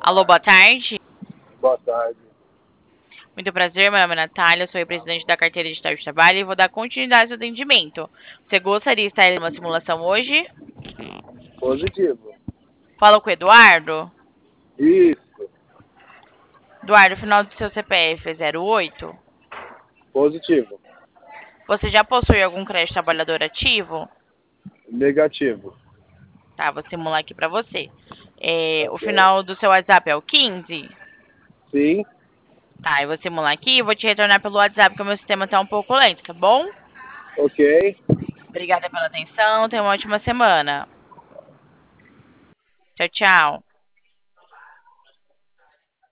Alô, boa tarde. Boa tarde. Muito prazer, meu nome é Natália, sou representante da carteira de estágio de trabalho e vou dar continuidade ao atendimento. Você gostaria de estar em uma simulação hoje? Positivo. Fala com o Eduardo. Isso. Eduardo, o final do seu CPF é 08? Positivo. Você já possui algum crédito trabalhador ativo? Negativo. Tá, vou simular aqui pra você. O Ok. final do seu WhatsApp é o 15? Sim. Tá, eu vou simular aqui e vou te retornar pelo WhatsApp, porque o meu sistema tá um pouco lento, tá bom? Ok. Obrigada pela atenção, tenha uma ótima semana. Tchau, tchau.